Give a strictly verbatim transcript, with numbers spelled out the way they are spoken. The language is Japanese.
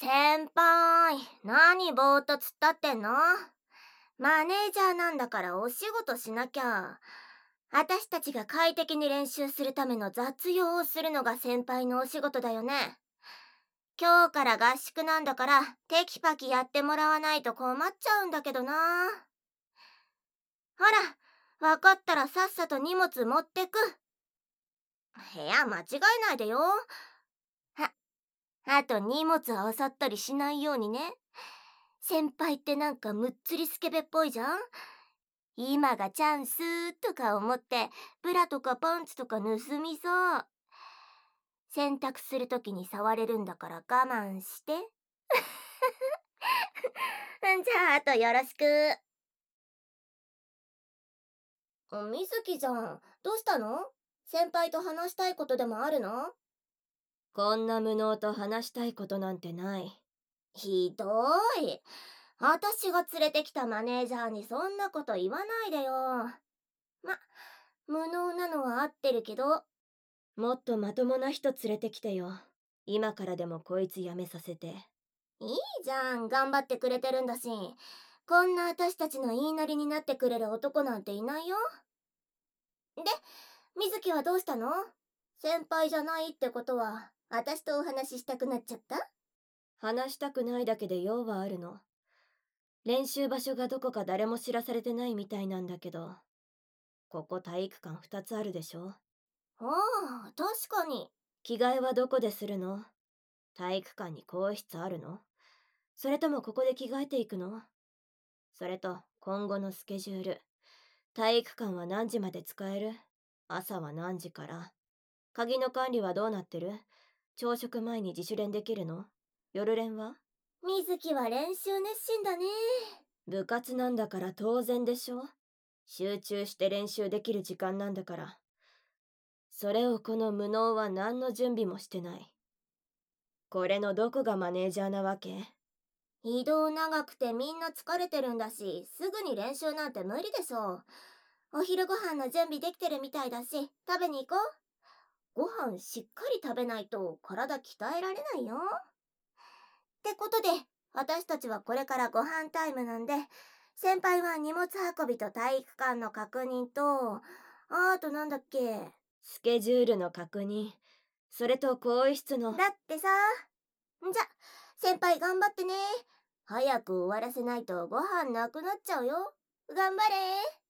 先輩、何ぼーっと突っ立ってんの？マネージャーなんだからお仕事しなきゃ。私たちが快適に練習するための雑用をするのが先輩のお仕事だよね。今日から合宿なんだからテキパキやってもらわないと困っちゃうんだけどな。ほら、わかったらさっさと荷物持ってく。部屋間違えないでよ。は、あと荷物あさったりしないようにね。先輩ってなんかむっつりスケベっぽいじゃん。今がチャンスとか思ってブラとかパンツとか盗みそう。洗濯するときに触れるんだから我慢して。じゃああとよろしく。みずきじゃん、どうしたの？先輩と話したいことでもあるの？ こんな無能と話したいことなんてない。 ひどい。私が連れてきたマネージャーにそんなこと言わないでよ。ま、無能なのは合ってるけど。 もっとまともな人連れてきてよ。今からでもこいつ辞めさせて。 いいじゃん、頑張ってくれてるんだし。こんな私たちの言いなりになってくれる男なんていないよ。で、水木はどうしたの？先輩じゃないってことは、私とお話ししたくなっちゃった？ 話したくないだけで用はあるの。練習場所がどこか誰も知らされてないみたいなんだけど、ここ体育館ふたつあるでしょ。 ああ、確かに。 着替えはどこでするの？体育館に更衣室あるの？それともここで着替えていくの？それと今後のスケジュール。体育館は何時まで使える？朝は何時から？鍵の管理はどうなってる？朝食前に自主練できるの？夜練は？ 水木は練習熱心だね。 部活なんだから当然でしょ。集中して練習できる時間なんだから。それをこの無能は何の準備もしてない。これのどこがマネージャーなわけ？ 移動長くてみんな疲れてるんだし、すぐに練習なんて無理でしょ。お昼ご飯の準備できてるみたいだし、食べに行こう。ご飯しっかり食べないと体鍛えられないよ。ってことで、私たちはこれからご飯タイムなんで、先輩は荷物運びと体育館の確認と、あとなんだっけ。 スケジュールの確認。それと更衣室の。 だってさ、じゃ、先輩頑張ってね。早く終わらせないとご飯なくなっちゃうよ。頑張れ。